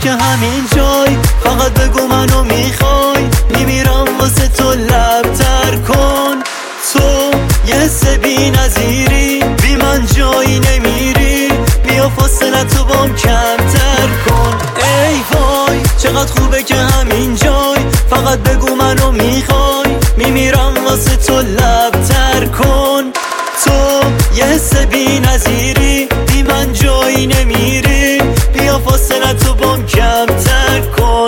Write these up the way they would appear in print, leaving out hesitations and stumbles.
که همین جای فقط بگو منو میخوای، میمیرم واسه تو لبتر کن. تو یه حس بی نظیری، بی من جایی نمیری، بیا فاصله تو بام کمتر کن. ای وای چقدر خوبه که همین جای فقط بگو منو میخوای، میمیرم واسه تو لبتر کن. تو یه حس بی نظیری، بی من جایی نمیری، بیا فاصله تو بام کمتر کن.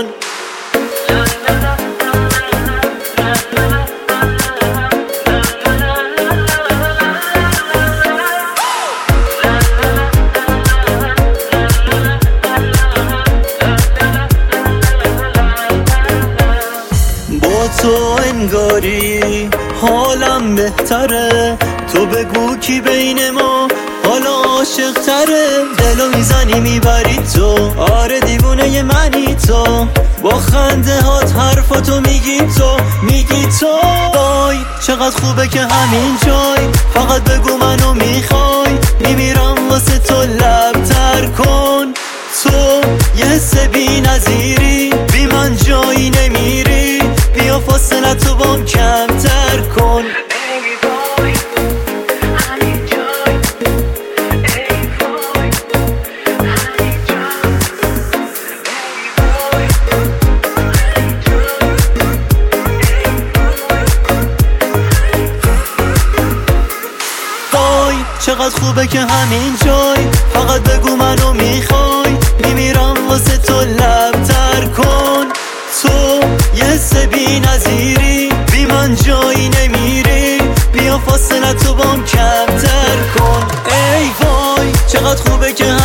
با تو انگاری حالم بهتره، تو بگو کی بین ما حالا عاشق تره. دلو میزنی میبری تو، آره دیوونه ی منی تو، با خنده هات حرفاتو میگی تو. وای چقدر خوبه که همین جای فقط بگو منو میخوای، میمیرم واسه تو لبتر کن. تو یه حس بی نظیری، بی من جایی نمیری، بیا فاصله تو بام کمتر کن. چقدر خوبه که همین جای فقط بگو منو میخوای، میمیرم واسه تو لبتر کن. تو یه حس بی نظیری، بی من جایی نمیری، بیا فاصله تو بام کمتر کن. ای وای چقدر خوبه که